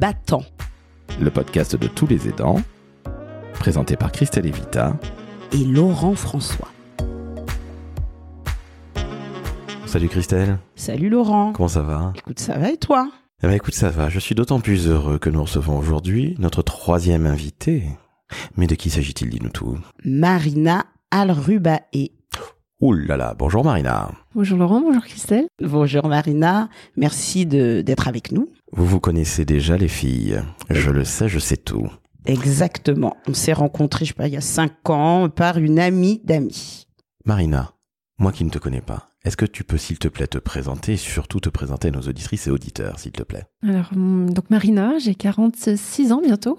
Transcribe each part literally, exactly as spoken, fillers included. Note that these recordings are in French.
battant. Le podcast de tous les aidants, présenté par Christelle Evita et Laurent François. Salut Christelle. Salut Laurent. Comment ça va ? Écoute, ça va et toi ? Eh ben écoute, ça va. Je suis d'autant plus heureux que nous recevons aujourd'hui notre troisième invitée. Mais de qui s'agit-il, dis-nous tout ? Marina Al-Rubaeh. Ouh là là, bonjour Marina. Bonjour Laurent, bonjour Christelle. Bonjour Marina, merci de, d'être avec nous. Vous vous connaissez déjà les filles, je le sais, je sais tout. Exactement, on s'est rencontrés, je sais pas, il y a cinq ans par une amie d'amis. Marina, moi qui ne te connais pas, est-ce que tu peux s'il te plaît te présenter et surtout te présenter à nos auditrices et auditeurs s'il te plaît ? Alors, donc Marina, j'ai quarante-six ans bientôt.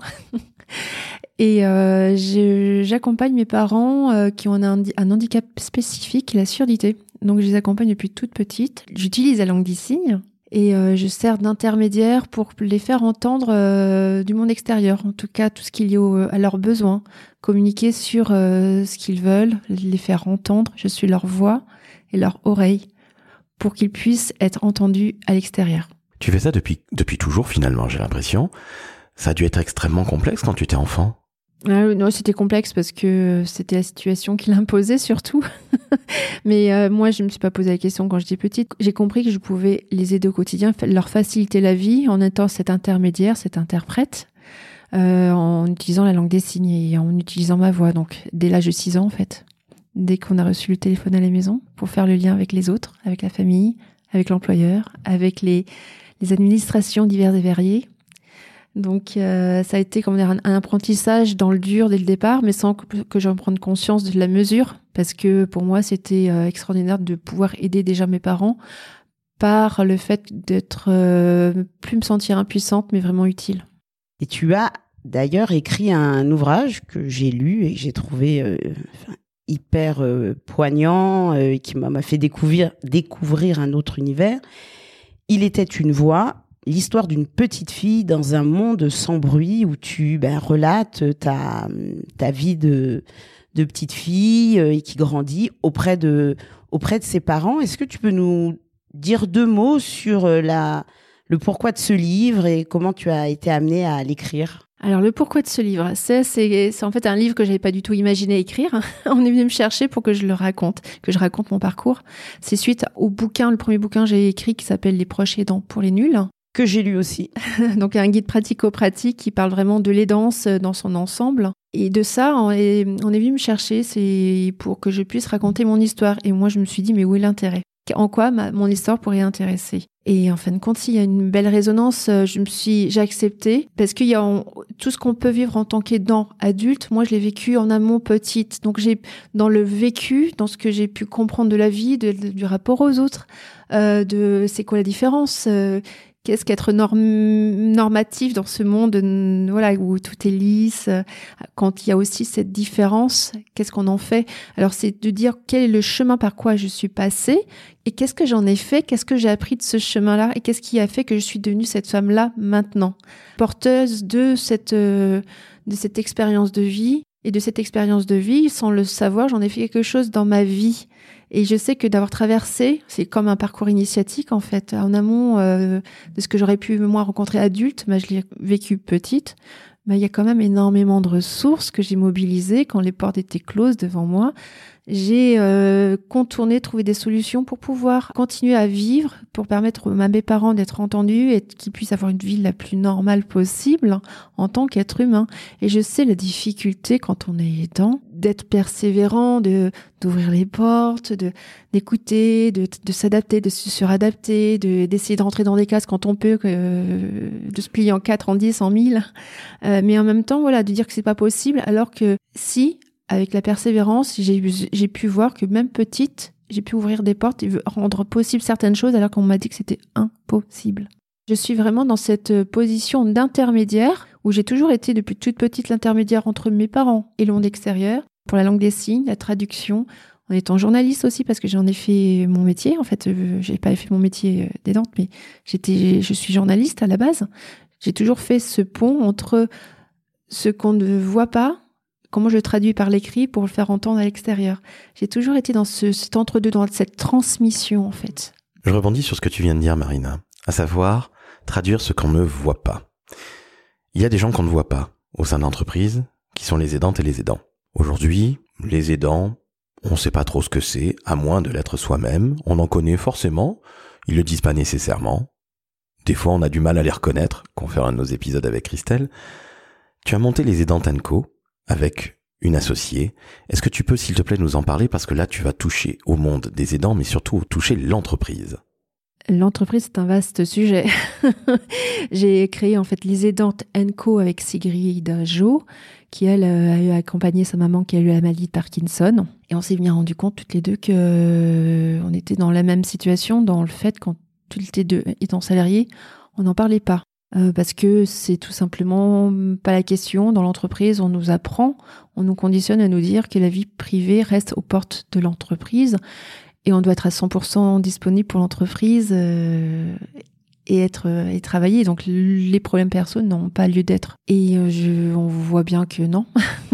Et euh, je, j'accompagne mes parents euh, qui ont un, un handicap spécifique, la surdité. Donc je les accompagne depuis toute petite. J'utilise la langue des signes et euh, je sers d'intermédiaire pour les faire entendre euh, du monde extérieur. En tout cas, tout ce qui est lié au, à leurs besoins. Communiquer sur euh, ce qu'ils veulent, les faire entendre. Je suis leur voix et leur oreille pour qu'ils puissent être entendus à l'extérieur. Tu fais ça depuis, depuis toujours finalement, j'ai l'impression. Ça a dû être extrêmement complexe quand tu étais enfant. Ah, non, c'était complexe parce que c'était la situation qui l'imposait surtout. Mais euh, moi, je ne me suis pas posé la question quand j'étais petite. J'ai compris que je pouvais les aider au quotidien, leur faciliter la vie en étant cet intermédiaire, cet interprète, euh, en utilisant la langue des signes et en utilisant ma voix. Donc, dès l'âge de six ans, en fait, dès qu'on a reçu le téléphone à la maison, pour faire le lien avec les autres, avec la famille, avec l'employeur, avec les, les administrations diverses et variées. Donc euh, ça a été comme dire, un, un apprentissage dans le dur dès le départ, mais sans que, que j'en prenne conscience de la mesure, parce que pour moi c'était euh, extraordinaire de pouvoir aider déjà mes parents par le fait d'être euh, plus me sentir impuissante, mais vraiment utile. Et tu as d'ailleurs écrit un ouvrage que j'ai lu et que j'ai trouvé euh, hyper euh, poignant, et euh, qui m'a, m'a fait découvrir, découvrir un autre univers. Il était une voix. L'histoire d'une petite fille dans un monde sans bruit où tu ben, relates ta, ta vie de, de petite fille et qui grandit auprès de, auprès de ses parents. Est-ce que tu peux nous dire deux mots sur la, le pourquoi de ce livre et comment tu as été amenée à l'écrire ? Alors, le pourquoi de ce livre, c'est, c'est, c'est en fait un livre que j'avais pas du tout imaginé écrire. On est venu me chercher pour que je le raconte, que je raconte mon parcours. C'est suite au bouquin, le premier bouquin que j'ai écrit qui s'appelle « Les proches aidants pour les nuls ». Que j'ai lu aussi. Donc, un guide pratico-pratique qui parle vraiment de l'aidance dans son ensemble. Et de ça, on est, on est venu me chercher, c'est pour que je puisse raconter mon histoire. Et moi, je me suis dit, mais où est l'intérêt ? En quoi ma, mon histoire pourrait intéresser ? Et en fin de compte, s'il y a une belle résonance, je me suis, j'ai accepté. Parce qu'il y a on, tout ce qu'on peut vivre en tant qu'aidant adulte, moi, je l'ai vécu en amont petite. Donc, j'ai, dans le vécu, dans ce que j'ai pu comprendre de la vie, de, de, du rapport aux autres, euh, de c'est quoi la différence euh, Qu'est-ce qu'être norm- normatif dans ce monde, voilà, où tout est lisse, quand il y a aussi cette différence, qu'est-ce qu'on en fait ? Alors, c'est de dire quel est le chemin par quoi je suis passée et qu'est-ce que j'en ai fait, qu'est-ce que j'ai appris de ce chemin-là et qu'est-ce qui a fait que je suis devenue cette femme-là maintenant, porteuse de cette, euh, de cette expérience de vie. Et de cette expérience de vie, sans le savoir, j'en ai fait quelque chose dans ma vie. Et je sais que d'avoir traversé, c'est comme un parcours initiatique en fait, en amont euh, de ce que j'aurais pu moi rencontrer adulte, bah, je l'ai vécu petite, bah, il y a quand même énormément de ressources que j'ai mobilisées quand les portes étaient closes devant moi. J'ai euh, contourné, trouvé des solutions pour pouvoir continuer à vivre, pour permettre à mes parents d'être entendus et qu'ils puissent avoir une vie la plus normale possible en tant qu'être humain. Et je sais la difficulté quand on est aidant, d'être persévérant, de d'ouvrir les portes, de d'écouter, de, de s'adapter, de se suradapter, de d'essayer de rentrer dans des cases quand on peut, euh, de se plier en quatre, en dix, en mille. Euh, mais en même temps, voilà, de dire que c'est pas possible, alors que si, avec la persévérance, j'ai, j'ai pu voir que même petite, j'ai pu ouvrir des portes et rendre possible certaines choses alors qu'on m'a dit que c'était impossible. Je suis vraiment dans cette position d'intermédiaire où j'ai toujours été depuis toute petite l'intermédiaire entre mes parents et le monde extérieur pour la langue des signes, la traduction, en étant journaliste aussi parce que j'en ai fait mon métier. En fait, j'ai pas fait mon métier d'aidante, mais j'étais, je suis journaliste à la base. J'ai toujours fait ce pont entre ce qu'on ne voit pas, comment je le traduis par l'écrit pour le faire entendre à l'extérieur. J'ai toujours été dans ce, cet entre-deux, dans cette transmission, en fait. Je rebondis sur ce que tu viens de dire, Marina, à savoir traduire ce qu'on ne voit pas. Il y a des gens qu'on ne voit pas au sein de l'entreprise, qui sont les aidantes et les aidants. Aujourd'hui, les aidants, on ne sait pas trop ce que c'est, à moins de l'être soi-même. On en connaît forcément, ils le disent pas nécessairement. Des fois, on a du mal à les reconnaître, qu'on fait un de nos épisodes avec Christelle. Tu as monté les Aidantes and Co avec une associée. Est-ce que tu peux, s'il te plaît, nous en parler? Parce que là, tu vas toucher au monde des aidants, mais surtout toucher l'entreprise. L'entreprise, c'est un vaste sujet. J'ai créé en fait les Aidantes and Co avec Sigrid Jo, qui elle a eu accompagné sa maman qui a eu la maladie de Parkinson. Et on s'est bien rendu compte toutes les deux que euh, on était dans la même situation, dans le fait quand toutes les deux étant salariés, on n'en parlait pas. Euh, parce que c'est tout simplement pas la question. Dans l'entreprise, on nous apprend, on nous conditionne à nous dire que la vie privée reste aux portes de l'entreprise. Et on doit être à cent pour cent disponible pour l'entreprise euh, et être et travailler. Donc les problèmes perso n'ont pas lieu d'être. Et euh, je, on voit bien que non,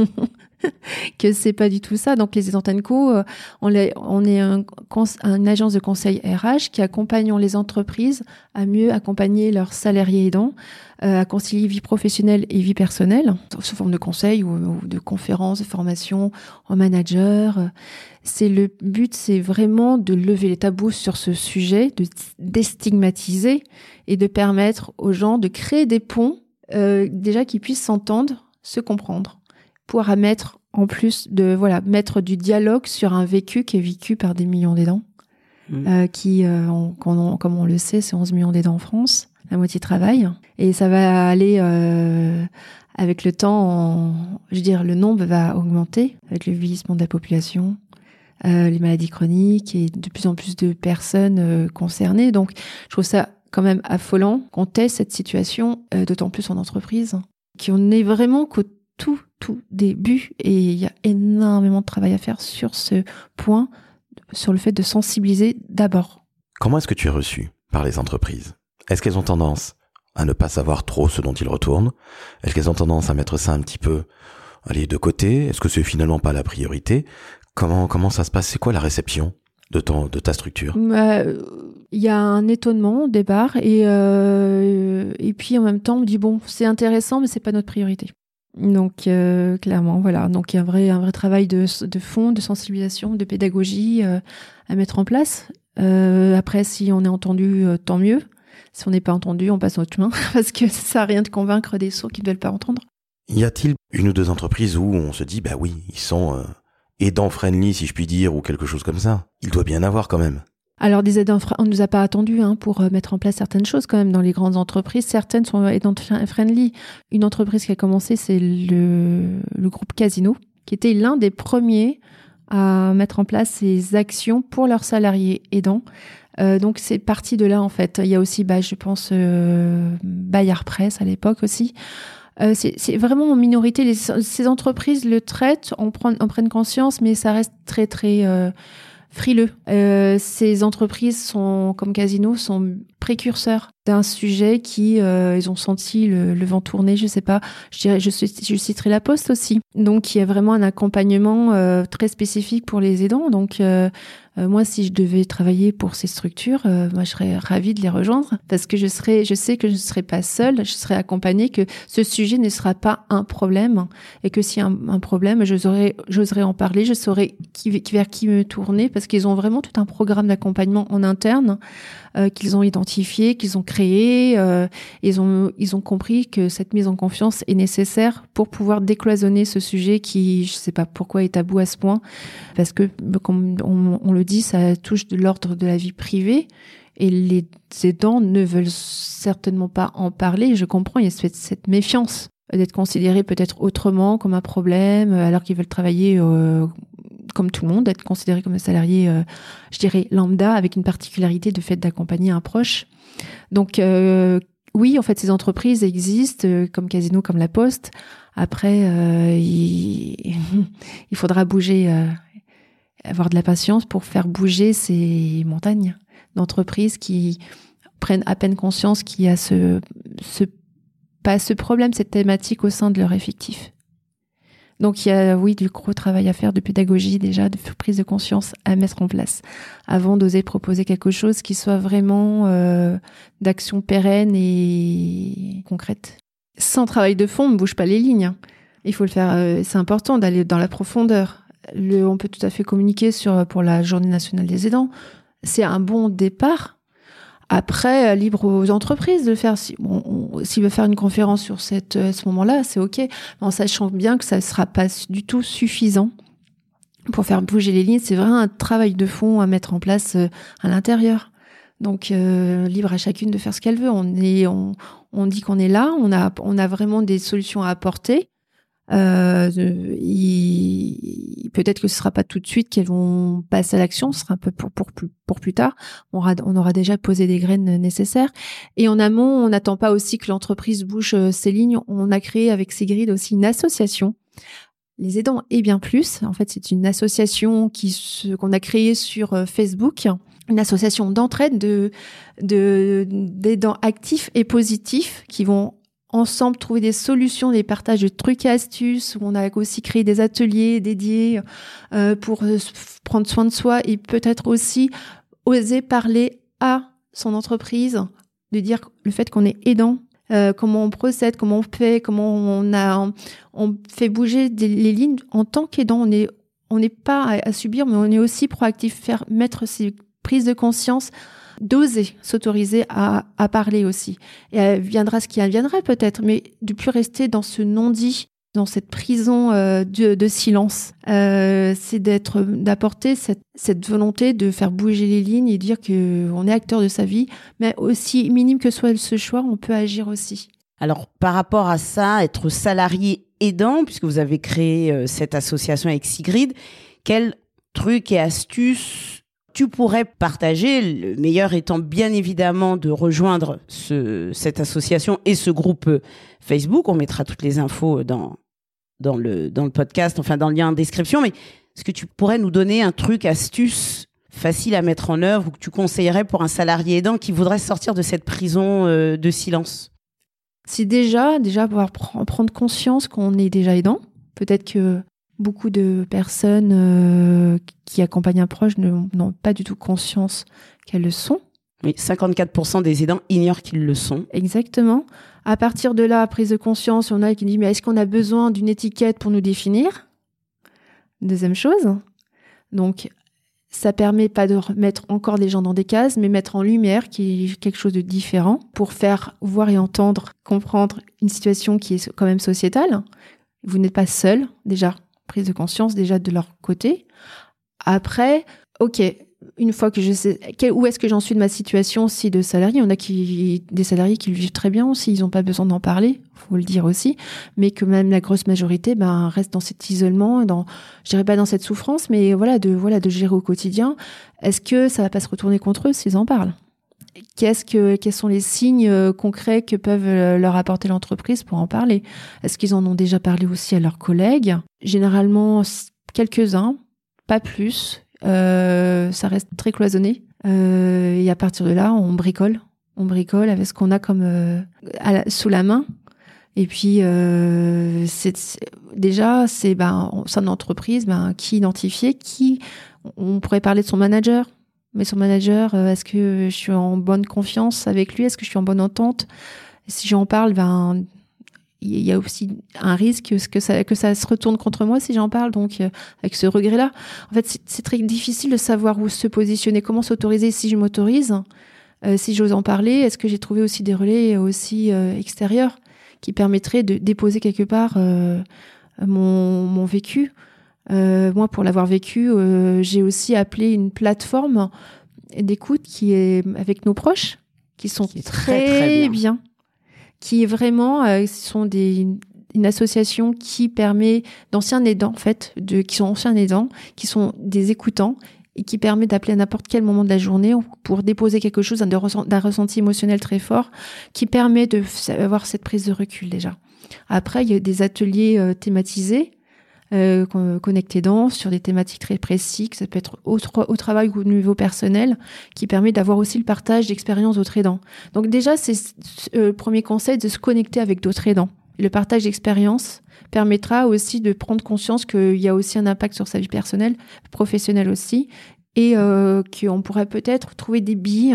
que c'est pas du tout ça. Donc les Aidantes and Co, euh, on, les, on est un, une agence de conseil R H qui accompagne les entreprises à mieux accompagner leurs salariés aidants, euh, à concilier vie professionnelle et vie personnelle, sous forme de conseils ou, ou de conférences, de formations en manager. C'est le but, c'est vraiment de lever les tabous sur ce sujet, de déstigmatiser et de permettre aux gens de créer des ponts, euh, déjà qu'ils puissent s'entendre, se comprendre, pour mettre en plus de voilà mettre du dialogue sur un vécu qui est vécu par des millions d'aidants, mmh. euh, qui, euh, on, on, comme on le sait, c'est onze millions d'aidants en France, la moitié travaille, et ça va aller euh, avec le temps. En, je veux dire, le nombre va augmenter avec le vieillissement de la population. Euh, les maladies chroniques et de plus en plus de personnes euh, concernées. Donc, je trouve ça quand même affolant qu'on ait cette situation, euh, d'autant plus en entreprise, qu'on est vraiment qu'au tout, tout début, et il y a énormément de travail à faire sur ce point, sur le fait de sensibiliser d'abord. Comment est-ce que tu es reçu par les entreprises? Est-ce qu'elles ont tendance à ne pas savoir trop ce dont ils retournent? Est-ce qu'elles ont tendance à mettre ça un petit peu, allez, de côté? Est-ce que c'est finalement pas la priorité? Comment, comment ça se passe? C'est quoi la réception de, ton, de ta structure? Il euh, y a un étonnement au départ et, euh, et puis en même temps on me dit bon, c'est intéressant mais c'est pas notre priorité. Donc euh, clairement voilà, donc il y a un vrai, un vrai travail de, de fond, de sensibilisation, de pédagogie euh, à mettre en place. Euh, après si on est entendu, euh, tant mieux. Si on n'est pas entendu, on passe à autre chemin parce que ça sert à rien de convaincre des sourds qui ne veulent pas entendre. Y a-t-il une ou deux entreprises où on se dit bah oui, ils sont... Euh... aidant friendly, si je puis dire, ou quelque chose comme ça. Il doit bien avoir quand même. Alors, des aidants, on ne nous a pas attendus hein, pour mettre en place certaines choses quand même dans les grandes entreprises. Certaines sont aidant friendly. Une entreprise qui a commencé, c'est le, le groupe Casino, qui était l'un des premiers à mettre en place ces actions pour leurs salariés aidants. Euh, donc, c'est parti de là, en fait. Il y a aussi, bah, je pense, euh, Bayard Presse à l'époque aussi. Euh, c'est, c'est vraiment en minorité. Les, ces entreprises le traitent, en, prend, en prennent conscience, mais ça reste très, très euh, frileux. Euh, ces entreprises sont, comme Casino, sont précurseurs d'un sujet qui, euh, ils ont senti le, le vent tourner, je sais pas. Je dirais, je, je citerai La Poste aussi. Donc, il y a vraiment un accompagnement euh, très spécifique pour les aidants. Donc, euh, Euh, moi, si je devais travailler pour ces structures, euh, moi, je serais ravie de les rejoindre parce que je serais, je sais que je ne serai pas seule, je serai accompagnée, que ce sujet ne sera pas un problème et que s'il y a un, un problème, j'oserais, j'oserais en parler, je saurais qui, vers qui me tourner parce qu'ils ont vraiment tout un programme d'accompagnement en interne euh, qu'ils ont identifié, qu'ils ont créé. Euh, ils ont, ils ont compris que cette mise en confiance est nécessaire pour pouvoir décloisonner ce sujet qui, je ne sais pas pourquoi, est tabou à ce point parce que, comme on, on le dit, ça touche de l'ordre de la vie privée et les aidants ne veulent certainement pas en parler. Je comprends, il y a cette, cette méfiance d'être considérés peut-être autrement, comme un problème, alors qu'ils veulent travailler euh, comme tout le monde, être considérés comme un salarié, euh, je dirais, lambda, avec une particularité de fait d'accompagner un proche. Donc, euh, oui, en fait, ces entreprises existent, euh, comme Casino, comme La Poste. Après, euh, il, il faudra bouger... Euh, avoir de la patience pour faire bouger ces montagnes d'entreprises qui prennent à peine conscience qu'il y a ce, ce, pas ce problème, cette thématique au sein de leur effectif. Donc il y a, oui, du gros travail à faire de pédagogie déjà, de prise de conscience à mettre en place avant d'oser proposer quelque chose qui soit vraiment euh, d'action pérenne et concrète. sans travail de fond, on ne bouge pas les lignes. Il faut le faire, euh, c'est important d'aller dans la profondeur. Le, on peut tout à fait communiquer sur, pour la Journée nationale des aidants. C'est un bon départ. Après, libre aux entreprises de le faire. Si, bon, on, s'ils veulent faire une conférence sur cette, à ce moment-là, c'est OK. En sachant bien que ça ne sera pas du tout suffisant pour faire bouger les lignes. C'est vraiment un travail de fond à mettre en place à l'intérieur. Donc, euh, libre à chacune de faire ce qu'elle veut. On est, on, on dit qu'on est là. On a, on a vraiment des solutions à apporter. Euh, il, peut-être que ce sera pas tout de suite qu'elles vont passer à l'action, ce sera un peu pour, pour, pour plus tard. On aura, on aura déjà posé des graines nécessaires. Et en amont, on n'attend pas aussi que l'entreprise bouge ses lignes. On a créé avec Sigrid aussi une association. Les aidants et bien plus. En fait, c'est une association qui se, qu'on a créée sur Facebook. Une association d'entraide de, de, d'aidants actifs et positifs qui vont ensemble trouver des solutions, des partages de trucs et astuces. On a aussi créé des ateliers dédiés euh, pour euh, prendre soin de soi et peut-être aussi oser parler à son entreprise, de dire le fait qu'on est aidant, euh, comment on procède, comment on fait, comment on a, on fait bouger des, les lignes en tant qu'aidant. On est, on n'est pas à, à subir, mais on est aussi proactif, faire mettre ces prises de conscience, d'oser s'autoriser à, à parler aussi. Et elle viendra ce qui adviendra peut-être, mais de plus rester dans ce non-dit, dans cette prison euh, de, de silence. Euh, c'est d'être, d'apporter cette, cette volonté de faire bouger les lignes et dire qu'on est acteur de sa vie, mais aussi minime que soit ce choix, on peut agir aussi. Alors, par rapport à ça, être salarié aidant, puisque vous avez créé euh, cette association avec Sigrid, quels trucs et astuces tu pourrais partager, le meilleur étant bien évidemment de rejoindre ce, cette association et ce groupe Facebook. On mettra toutes les infos dans, dans, le, dans le podcast, enfin dans le lien en description. Mais est-ce que tu pourrais nous donner un truc, astuce, facile à mettre en œuvre ou que tu conseillerais pour un salarié aidant qui voudrait sortir de cette prison euh, de silence? C'est déjà, déjà pouvoir pr- prendre conscience qu'on est déjà aidant. Peut-être que beaucoup de personnes euh, qui accompagnent un proche ne, n'ont pas du tout conscience qu'elles le sont. Oui, cinquante-quatre pour cent des aidants ignorent qu'ils le sont. Exactement. À partir de là, prise de conscience, on a qui dit mais est-ce qu'on a besoin d'une étiquette pour nous définir? Deuxième chose. Donc, ça permet pas de remettre encore des gens dans des cases, mais mettre en lumière qui est quelque chose de différent pour faire voir et entendre, comprendre une situation qui est quand même sociétale. Vous n'êtes pas seul, déjà. Prise de conscience déjà de leur côté. Après, ok, une fois que je sais où est-ce que j'en suis de ma situation, si de salarié, on a qui, des salariés qui le vivent très bien aussi, ils n'ont pas besoin d'en parler, faut le dire aussi, mais que même la grosse majorité ben, reste dans cet isolement, dans, je dirais pas dans cette souffrance, mais voilà de, voilà, de gérer au quotidien. Est-ce que ça va pas se retourner contre eux s'ils en parlent? Qu'est-ce que, quels sont les signes concrets que peuvent leur apporter l'entreprise pour en parler? Est-ce qu'ils en ont déjà parlé aussi à leurs collègues? Généralement, quelques-uns, pas plus. Euh, ça reste très cloisonné. Euh, et à partir de là, on bricole. On bricole avec ce qu'on a comme euh, à la, sous la main. Et puis, euh, c'est, c'est, déjà, c'est ben, au sein de l'entreprise, ben, qui identifier, qui... On pourrait parler de son manager. Mais son manager, euh, est-ce que je suis en bonne confiance avec lui? Est-ce que je suis en bonne entente? Et si j'en parle, ben, il y a aussi un risque que ça, que ça se retourne contre moi si j'en parle. Donc, euh, avec ce regret-là, en fait, c'est, c'est très difficile de savoir où se positionner, comment s'autoriser si je m'autorise, euh, si j'ose en parler. Est-ce que j'ai trouvé aussi des relais aussi euh, extérieurs qui permettraient de déposer quelque part euh, mon, mon vécu? Euh, moi, pour l'avoir vécu, euh, j'ai aussi appelé une plateforme d'écoute qui est avec nos proches, qui sont qui très, très, très bien. bien, qui est vraiment, euh, ce sont des une association qui permet d'anciens aidants, en fait, de qui sont anciens aidants, qui sont des écoutants et qui permet d'appeler à n'importe quel moment de la journée pour déposer quelque chose d'un, d'un ressenti émotionnel très fort, qui permet de avoir cette prise de recul déjà. Après, il y a des ateliers euh, thématisés. Euh, connecté dans sur des thématiques très précises, ça peut être au, au travail ou au niveau personnel, qui permet d'avoir aussi le partage d'expériences d'autres aidants. Donc déjà, c'est euh, le premier conseil de se connecter avec d'autres aidants. Le partage d'expériences permettra aussi de prendre conscience qu'il y a aussi un impact sur sa vie personnelle, professionnelle aussi, et euh, qu'on pourrait peut-être trouver des billes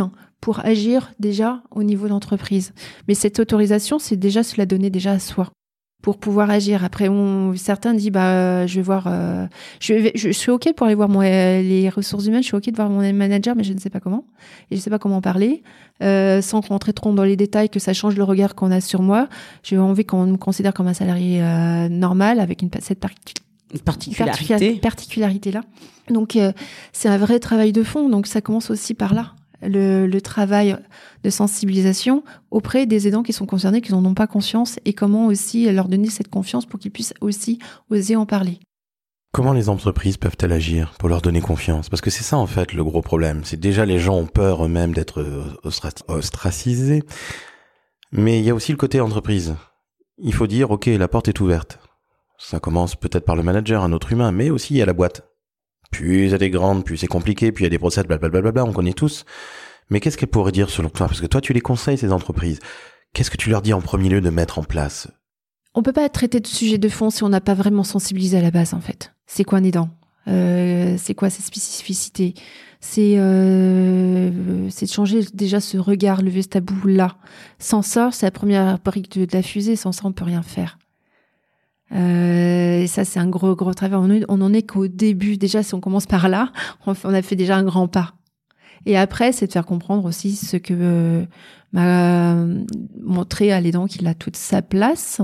pour agir déjà au niveau d'entreprise. Mais cette autorisation, c'est déjà se la donner déjà à soi pour pouvoir agir. Après, on, certains disent, bah, je vais voir, euh, je, vais, je, je suis OK pour aller voir mon, les ressources humaines, je suis OK de voir mon manager, mais je ne sais pas comment. Et je ne sais pas comment parler, euh, sans rentrer trop dans les détails, que ça change le regard qu'on a sur moi. J'ai envie qu'on me considère comme un salarié euh, normal, avec une, cette partie. Une particularité. particularité-là. Donc, euh, c'est un vrai travail de fond. Donc, ça commence aussi par là. Le, le travail de sensibilisation auprès des aidants qui sont concernés, qui n'en ont pas conscience, et comment aussi leur donner cette confiance pour qu'ils puissent aussi oser en parler. Comment les entreprises peuvent-elles agir pour leur donner confiance ? Parce que c'est ça, en fait, le gros problème. C'est déjà les gens ont peur eux-mêmes d'être ostracisés. Mais il y a aussi le côté entreprise. Il faut dire, OK, la porte est ouverte. Ça commence peut-être par le manager, un autre humain, mais aussi il y a la boîte. Plus elle est grande, plus c'est compliqué, puis il y a des process, blablabla, on connaît tous. Mais qu'est-ce qu'elle pourrait dire selon toi ? Parce que toi, tu les conseilles, ces entreprises. Qu'est-ce que tu leur dis en premier lieu de mettre en place ? On peut pas traiter de sujet de fond si on n'a pas vraiment sensibilisé à la base, en fait. C'est quoi un aidant ? euh, C'est quoi ses spécificités ? C'est, euh, c'est de changer déjà ce regard, lever ce tabou-là. Sans ça, c'est la première brique de, de la fusée. Sans ça, on peut rien faire. Euh, et ça, c'est un gros, gros travail. On, on en est qu'au début. Déjà, si on commence par là, on, on a fait déjà un grand pas. Et après, c'est de faire comprendre aussi ce que euh, m'a montré à l'aidant qu'il a toute sa place,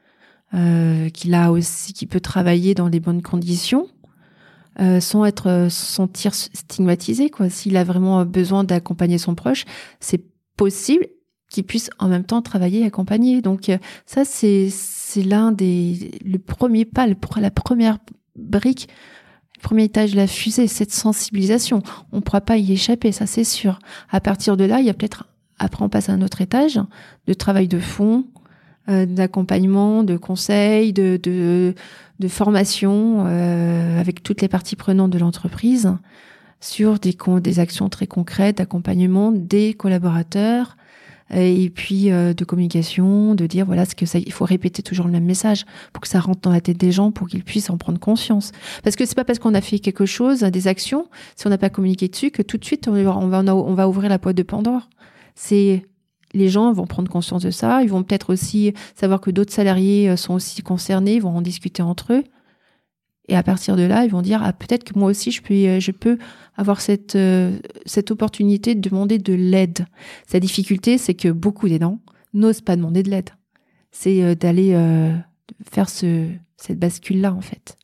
euh, qu'il a aussi, qu'il peut travailler dans les bonnes conditions, euh, sans être, euh, sentir stigmatisé, quoi. S'il a vraiment besoin d'accompagner son proche, c'est possible qu'il puisse en même temps travailler et accompagner. Donc ça, c'est c'est l'un des le premier pas, le, la première brique, le premier étage de la fusée, cette sensibilisation. On ne pourra pas y échapper, ça c'est sûr. À partir de là, il y a peut-être après on passe à un autre étage de travail de fond, euh, d'accompagnement, de conseil, de de, de formation euh, avec toutes les parties prenantes de l'entreprise sur des des actions très concrètes d'accompagnement des collaborateurs. Et puis euh, de communication, de dire voilà ce que ça, il faut répéter toujours le même message pour que ça rentre dans la tête des gens, pour qu'ils puissent en prendre conscience. Parce que c'est pas parce qu'on a fait quelque chose, des actions, si on n'a pas communiqué dessus, que tout de suite on va on va ouvrir la boîte de Pandore. C'est les gens vont prendre conscience de ça, ils vont peut-être aussi savoir que d'autres salariés sont aussi concernés, ils vont en discuter entre eux. Et à partir de là, ils vont dire ah peut-être que moi aussi je peux je peux avoir cette euh, cette opportunité de demander de l'aide. Sa difficulté, c'est que beaucoup d'aidants n'osent pas demander de l'aide. C'est euh, d'aller euh, faire ce cette bascule là en fait.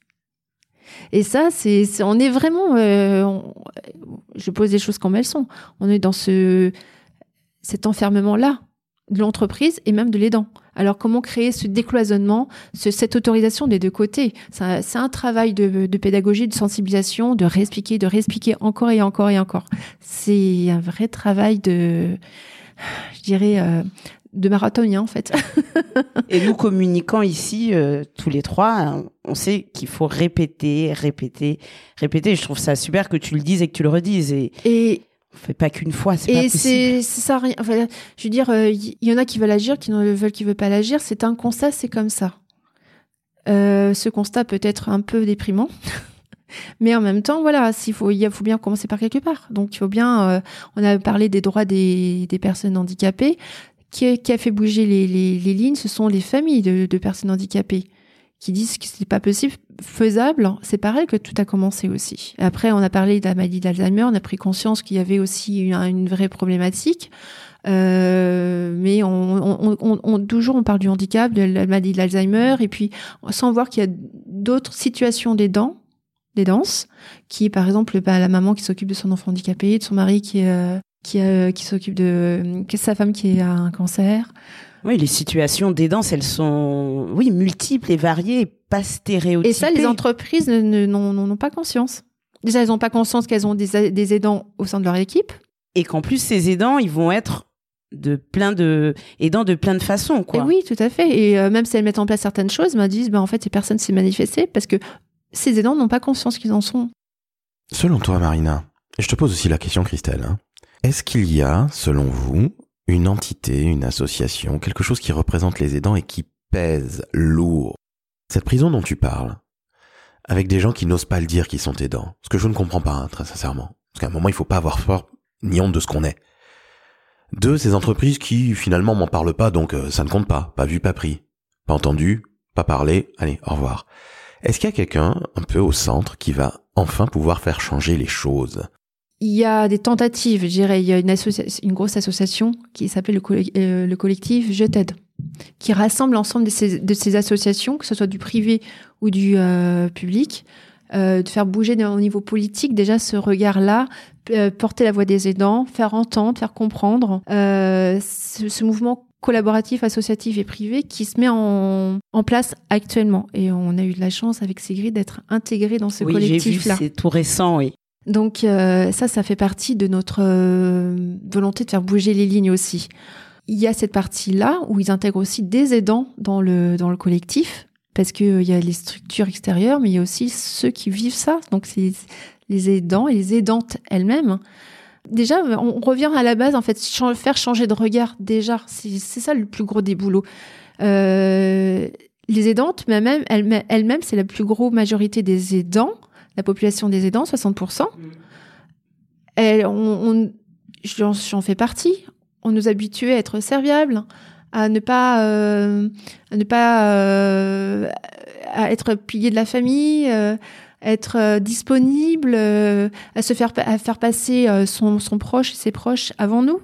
Et ça, c'est, c'est on est vraiment euh, on, je pose les choses comme elles sont. On est dans ce cet enfermement là de l'entreprise et même de l'aidant. Alors, comment créer ce décloisonnement, ce, cette autorisation des deux côtés ? C'est un, c'est un travail de, de pédagogie, de sensibilisation, de réexpliquer, de réexpliquer encore et encore et encore. C'est un vrai travail de, je dirais, euh, de marathonien, en fait. Et nous, communiquant ici, euh, tous les trois, on sait qu'il faut répéter, répéter, répéter. Je trouve ça super que tu le dises et que tu le redises. Et... et... On fait pas qu'une fois, c'est et pas possible. Et c'est, c'est ça, enfin, je veux dire, il euh, y, y en a qui veulent agir, qui ne veulent, qui veulent pas l'agir. C'est un constat, c'est comme ça. Euh, ce constat peut être un peu déprimant, mais en même temps, voilà, s'il faut, il faut bien commencer par quelque part. Donc, il faut bien. Euh, on a parlé des droits des, des personnes handicapées, qui a, qui a fait bouger les, les, les lignes. Ce sont les familles de, de personnes handicapées qui disent que c'est pas possible, faisable. C'est pareil que tout a commencé aussi. Après, on a parlé de la maladie d'Alzheimer, on a pris conscience qu'il y avait aussi une, une vraie problématique. Euh, mais on, on, on, on, toujours on parle du handicap, de la maladie d'Alzheimer, et puis sans voir qu'il y a d'autres situations des dents, des danses, qui par exemple bah, la maman qui s'occupe de son enfant handicapé, de son mari qui euh, qui, euh, qui s'occupe de, que sa femme qui a un cancer. Oui, les situations d'aidance, elles sont, oui, multiples et variées, pas stéréotypées. Et ça, les entreprises ne, ne, n'en, n'en ont pas conscience. Déjà, elles n'ont pas conscience qu'elles ont des, des aidants au sein de leur équipe. Et qu'en plus, ces aidants, ils vont être de plein de aidants de plein de façons, quoi. Et oui, tout à fait. Et euh, même si elles mettent en place certaines choses, ben, elles disent, ben, en fait, ces personnes s'est manifestées parce que ces aidants n'ont pas conscience qu'ils en sont. Selon toi, Marina, et je te pose aussi la question, Christelle, hein, est-ce qu'il y a, selon vous, une entité, une association, quelque chose qui représente les aidants et qui pèse lourd? Cette prison dont tu parles, avec des gens qui n'osent pas le dire qu'ils sont aidants, ce que je ne comprends pas, hein, très sincèrement. Parce qu'à un moment, il faut pas avoir peur ni honte de ce qu'on est. Deux, ces entreprises qui finalement m'en parlent pas, donc euh, ça ne compte pas. Pas vu, pas pris. Pas entendu, pas parlé. Allez, au revoir. Est-ce qu'il y a quelqu'un un peu au centre qui va enfin pouvoir faire changer les choses ? Il y a des tentatives, je dirais. Il y a une, associa- une grosse association qui s'appelle le, coll- euh, le collectif Je t'aide, qui rassemble l'ensemble de ces, de ces associations, que ce soit du privé ou du euh, public, euh, de faire bouger au niveau politique déjà ce regard-là, euh, porter la voix des aidants, faire entendre, faire comprendre euh, ce, ce mouvement collaboratif, associatif et privé qui se met en, en place actuellement. Et on a eu de la chance avec Sigrid d'être intégrés dans ce oui, collectif-là. J'ai vu, c'est tout récent, oui. Donc euh, ça, ça fait partie de notre euh, volonté de faire bouger les lignes aussi. Il y a cette partie-là où ils intègrent aussi des aidants dans le, dans le collectif, parce qu'il euh, y a les structures extérieures, mais il y a aussi ceux qui vivent ça. Donc c'est les aidants et les aidantes elles-mêmes. Déjà, on revient à la base, en fait, faire changer de regard, déjà. C'est, c'est ça le plus gros des boulots. Euh, les aidantes, mais même, elles, elles-mêmes, c'est la plus grosse majorité des aidants, la population des aidants, soixante pour cent. Elles, on, on, j'en, j'en fais partie. On nous habitue à être serviables, à ne pas, euh, à ne pas, euh, à être pilier de la famille, euh, être euh, disponible, euh, à se faire, à faire passer euh, son, son proche, ses proches avant nous.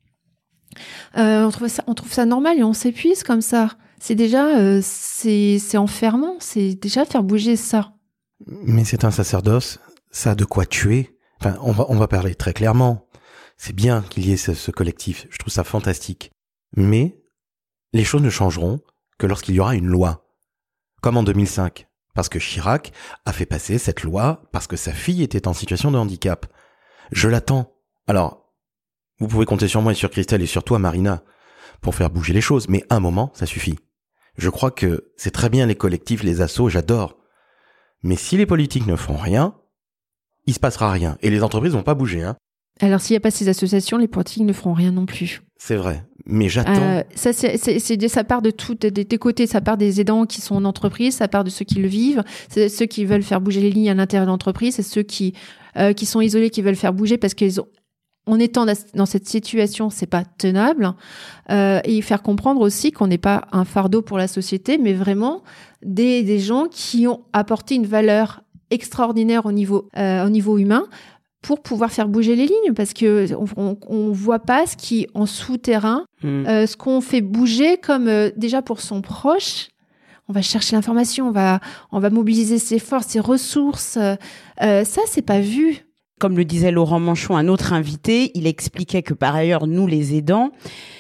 Euh, on trouve ça, on trouve ça normal et on s'épuise comme ça. C'est déjà, euh, c'est, c'est enfermant. C'est déjà faire bouger ça. Mais c'est un sacerdoce, ça a de quoi tuer. Enfin, on va, on va parler très clairement. C'est bien qu'il y ait ce, ce collectif, je trouve ça fantastique. Mais les choses ne changeront que lorsqu'il y aura une loi. Comme en deux mille cinq, parce que Chirac a fait passer cette loi parce que sa fille était en situation de handicap. Je l'attends. Alors, vous pouvez compter sur moi et sur Christelle et sur toi, Marina, pour faire bouger les choses, mais un moment, ça suffit. Je crois que c'est très bien les collectifs, les assos, j'adore. Mais si les politiques ne font rien, il se passera rien. Et les entreprises vont pas bouger, hein. Alors, s'il n'y a pas ces associations, les politiques ne feront rien non plus. C'est vrai, mais j'attends. Euh, ça, c'est, c'est, c'est, ça part de tout, des, des côtés. Ça part des aidants qui sont en entreprise, ça part de ceux qui le vivent, c'est ceux qui veulent faire bouger les lignes à l'intérieur de l'entreprise, c'est ceux qui, euh, qui sont isolés, qui veulent faire bouger parce qu'ils ont, en étant dans cette situation, c'est pas tenable. Euh, et faire comprendre aussi qu'on n'est pas un fardeau pour la société, mais vraiment des, des gens qui ont apporté une valeur extraordinaire au niveau, euh, au niveau humain, pour pouvoir faire bouger les lignes, parce que on, on, on voit pas ce qui en souterrain, mmh. euh, ce qu'on fait bouger comme euh, déjà pour son proche. On va chercher l'information, on va on va mobiliser ses forces, ses ressources. Euh, ça, c'est pas vu. Comme le disait Laurent Manchon, un autre invité, il expliquait que par ailleurs, nous les aidants,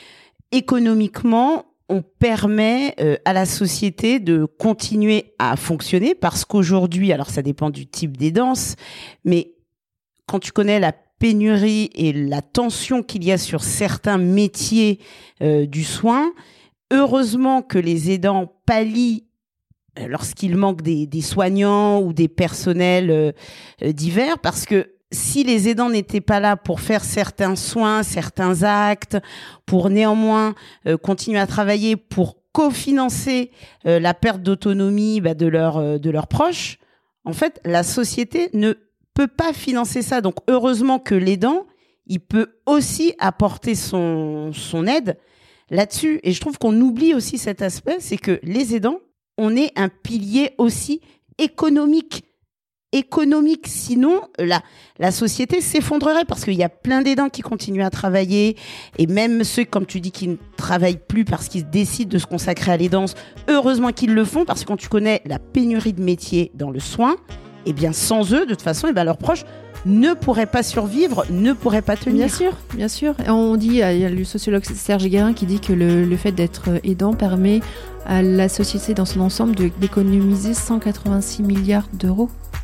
économiquement, on permet euh, à la société de continuer à fonctionner, parce qu'aujourd'hui, alors ça dépend du type d'aidance, mais quand tu connais la pénurie et la tension qu'il y a sur certains métiers euh, du soin, heureusement que les aidants pallient euh, lorsqu'il manque des, des soignants ou des personnels euh, euh, divers, parce que si les aidants n'étaient pas là pour faire certains soins, certains actes, pour néanmoins euh, continuer à travailler, pour cofinancer euh, la perte d'autonomie bah, de, leur, euh, de leurs proches, en fait, la société ne peut pas financer ça. Donc, heureusement que l'aidant, il peut aussi apporter son, son aide là-dessus. Et je trouve qu'on oublie aussi cet aspect, c'est que les aidants, on est un pilier aussi économique. Économique, sinon la, la société s'effondrerait, parce qu'il y a plein d'aidants qui continuent à travailler, et même ceux, comme tu dis, qui ne travaillent plus parce qu'ils décident de se consacrer à l'aidance, heureusement qu'ils le font, parce que quand tu connais la pénurie de métiers dans le soin, et eh bien sans eux, de toute façon, et bien leurs proches ne pourraient pas survivre, ne pourraient pas tenir. Bien sûr, bien sûr. Et on dit, il y a le sociologue Serge Guérin qui dit que le, le fait d'être aidant permet à la société dans son ensemble de, d'économiser cent quatre-vingt-six milliards d'euros.